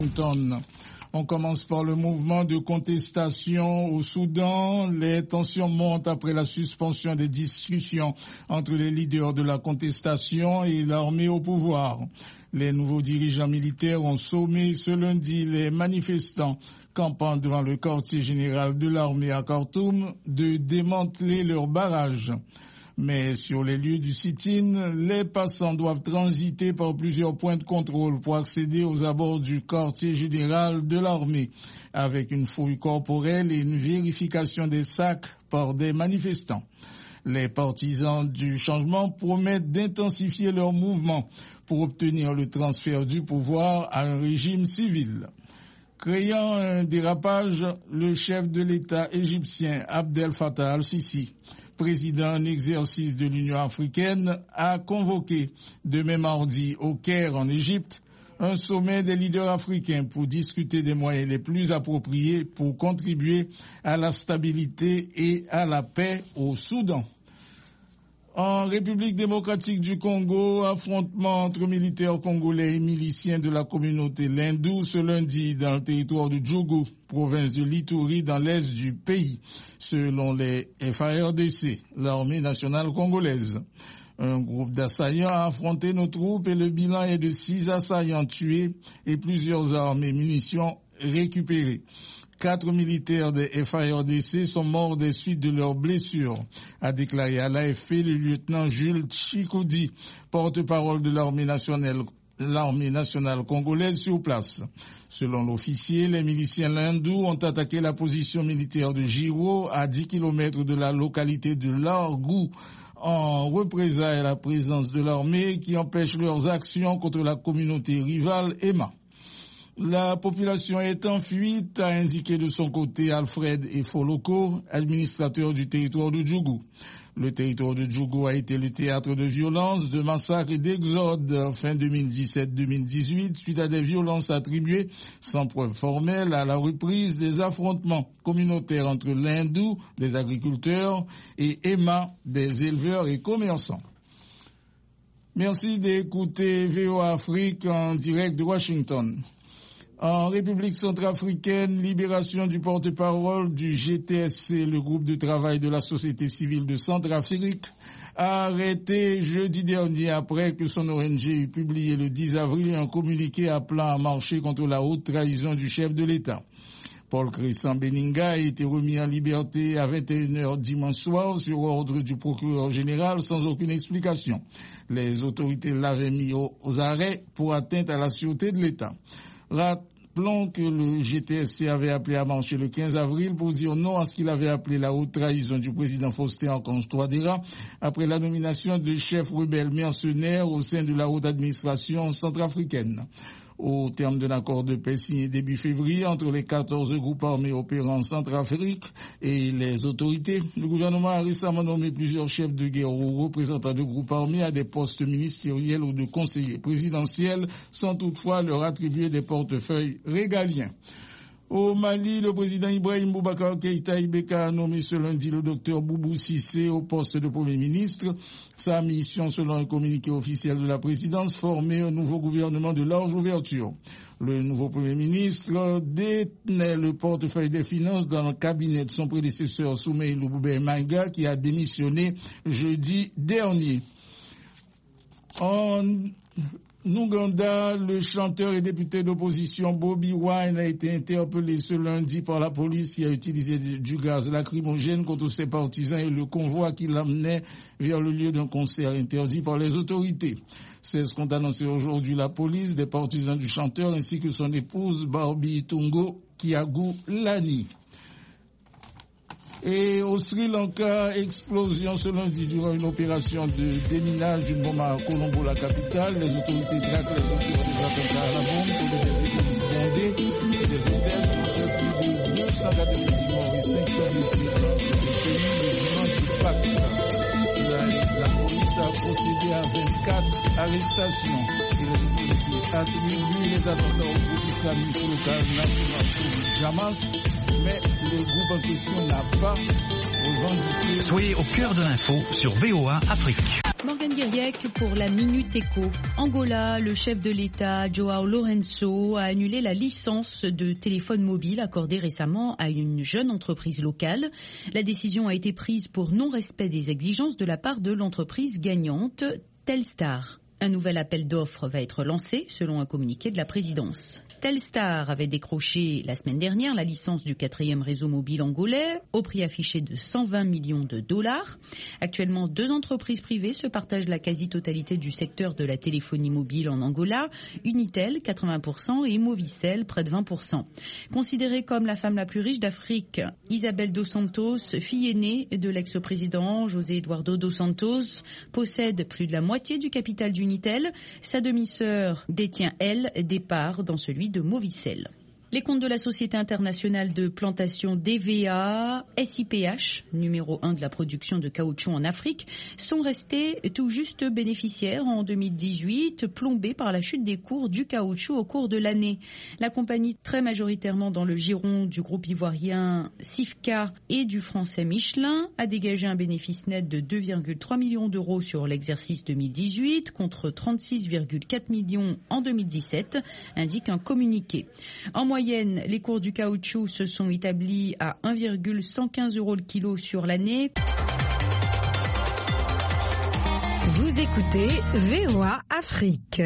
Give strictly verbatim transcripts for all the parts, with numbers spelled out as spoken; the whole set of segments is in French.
Washington. On commence par le mouvement de contestation au Soudan. Les tensions montent après la suspension des discussions entre les leaders de la contestation et l'armée au pouvoir. Les nouveaux dirigeants militaires ont sommé ce lundi les manifestants campant devant le quartier général de l'armée à Khartoum de démanteler leurs barrages. Mais sur les lieux du sit-in, les passants doivent transiter par plusieurs points de contrôle pour accéder aux abords du quartier général de l'armée, avec une fouille corporelle et une vérification des sacs par des manifestants. Les partisans du changement promettent d'intensifier leur mouvement pour obtenir le transfert du pouvoir à un régime civil. Créant un dérapage, le chef de l'État égyptien Abdel Fattah al-Sisi, président en exercice de l'Union africaine, a convoqué demain mardi au Caire en Égypte un sommet des leaders africains pour discuter des moyens les plus appropriés pour contribuer à la stabilité et à la paix au Soudan. En République démocratique du Congo, affrontement entre militaires congolais et miliciens de la communauté Lindou ce lundi dans le territoire de Djougou, province de l'Ituri dans l'est du pays, selon les F A R D C, l'armée nationale congolaise. Un groupe d'assaillants a affronté nos troupes et le bilan est de six assaillants tués et plusieurs armes et munitions récupérées. Quatre militaires des F A R D C sont morts des suites de leurs blessures, a déclaré à l'A F P le lieutenant Jules Chikoudi, porte-parole de l'armée nationale, l'armée nationale congolaise sur place. Selon l'officier, les miliciens lindous ont attaqué la position militaire de Giro à dix kilomètres de la localité de Largou, en représailles à la présence de l'armée qui empêche leurs actions contre la communauté rivale Emma. La population est en fuite, a indiqué de son côté Alfred Efoloko, administrateur du territoire de Djougou. Le territoire de Djougou a été le théâtre de violences, de massacres et d'exodes fin deux mille dix-sept deux mille dix-huit suite à des violences attribuées sans preuve formelle à la reprise des affrontements communautaires entre l'Hindou, des agriculteurs, et Emma, des éleveurs et commerçants. Merci d'écouter V O A Afrique en direct de Washington. En République centrafricaine, libération du porte-parole du G T S C, le groupe de travail de la société civile de Centrafrique, a arrêté jeudi dernier après que son O N G eut publié le dix avril un communiqué appelant à marcher contre la haute trahison du chef de l'État. Paul Crescent Beninga a été remis en liberté à vingt et une heures dimanche soir sur ordre du procureur général sans aucune explication. Les autorités l'avaient mis aux arrêts pour atteinte à la sûreté de l'État. Rappelons que le G T S C avait appelé à marcher le quinze avril pour dire non à ce qu'il avait appelé la haute trahison du président Faustin Archange Touadéra après la nomination de chef rebelle mercenaire au sein de la haute administration centrafricaine. Au terme d'un accord de paix signé début février entre les quatorze groupes armés opérant en Centrafrique et les autorités, le gouvernement a récemment nommé plusieurs chefs de guerre ou représentants de groupes armés à des postes ministériels ou de conseillers présidentiels sans toutefois leur attribuer des portefeuilles régaliens. Au Mali, le président Ibrahim Boubacar Keïta Ibeka a nommé ce lundi le docteur Boubou Cissé au poste de Premier ministre. Sa mission, selon un communiqué officiel de la présidence, former un nouveau gouvernement de large ouverture. Le nouveau Premier ministre détenait le portefeuille des finances dans le cabinet de son prédécesseur Soumeïlou Boubé Maïga qui a démissionné jeudi dernier. En Ouganda, le chanteur et député d'opposition Bobby Wine a été interpellé ce lundi par la police qui a utilisé du gaz lacrymogène contre ses partisans et le convoi qui l'amenait vers le lieu d'un concert interdit par les autorités. C'est ce qu'ont annoncé aujourd'hui la police, des partisans du chanteur ainsi que son épouse Barbie Tungo Kiagu Lani. Et au Sri Lanka, explosion ce lundi durant une opération de déminage d'une bombe à Colombo, la capitale. Les autorités traquent les auteurs des attentats à la bombe pour des écoles bondées et des hôtels. Plus de deux cent quatre-vingt-dix morts et cinq cents blessés dans le pays le dimanche du Pâques. La, la police a procédé à vingt-quatre arrestations et les autorités attribuent les attentats au groupe islamiste local national Jamal. Mais le groupe en question n'a pas revendiqué. Soyez au cœur de l'info sur V O A Afrique. Morgan Guiriec pour la Minute Éco. Angola, le chef de l'État, João Lourenço, a annulé la licence de téléphone mobile accordée récemment à une jeune entreprise locale. La décision a été prise pour non-respect des exigences de la part de l'entreprise gagnante, Telstar. Un nouvel appel d'offres va être lancé, selon un communiqué de la présidence. Telstar avait décroché la semaine dernière la licence du quatrième réseau mobile angolais au prix affiché de cent vingt millions de dollars. Actuellement, deux entreprises privées se partagent la quasi-totalité du secteur de la téléphonie mobile en Angola, Unitel quatre-vingts pour cent et Movicel près de vingt pour cent. Considérée comme la femme la plus riche d'Afrique, Isabel dos Santos, fille aînée de l'ex-président José Eduardo dos Santos, possède plus de la moitié du capital d'Unitel. Sa demi-sœur détient, elle, des parts dans celui de Movicel. Les comptes de la Société internationale de plantation D V A, S I P H, numéro un de la production de caoutchouc en Afrique, sont restés tout juste bénéficiaires en deux mille dix-huit, plombés par la chute des cours du caoutchouc au cours de l'année. La compagnie, très majoritairement dans le giron du groupe ivoirien Sifka et du français Michelin, a dégagé un bénéfice net de deux virgule trois millions d'euros sur l'exercice deux mille dix-huit contre trente-six virgule quatre millions en deux mille dix-sept, indique un communiqué. En moyenne, les cours du caoutchouc se sont établis à un virgule cent quinze euros le kilo sur l'année. Vous écoutez V O A Afrique.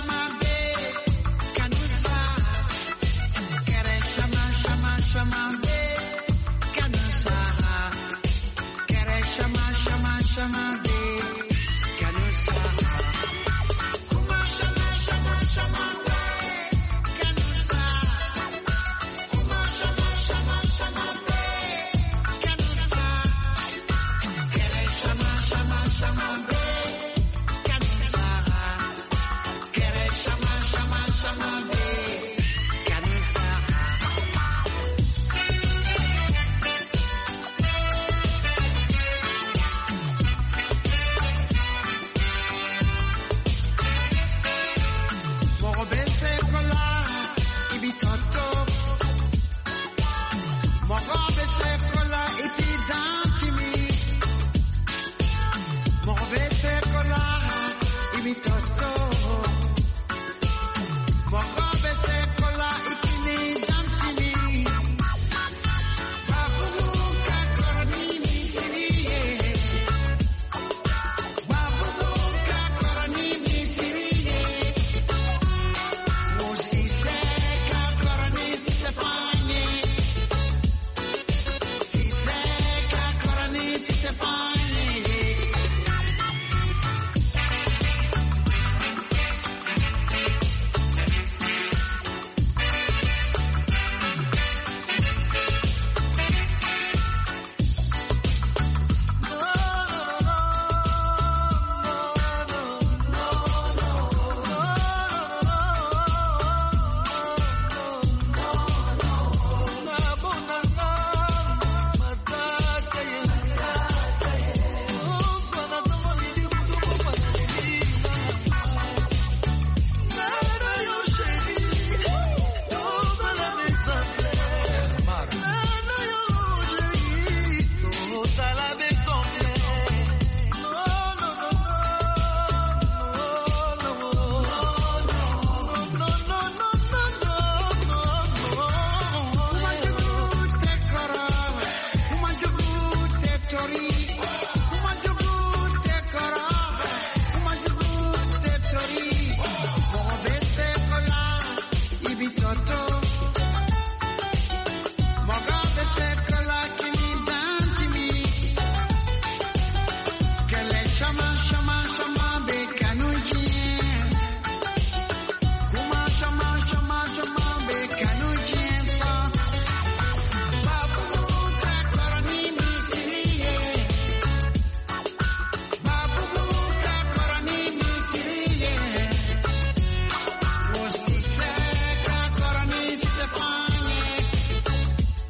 Shama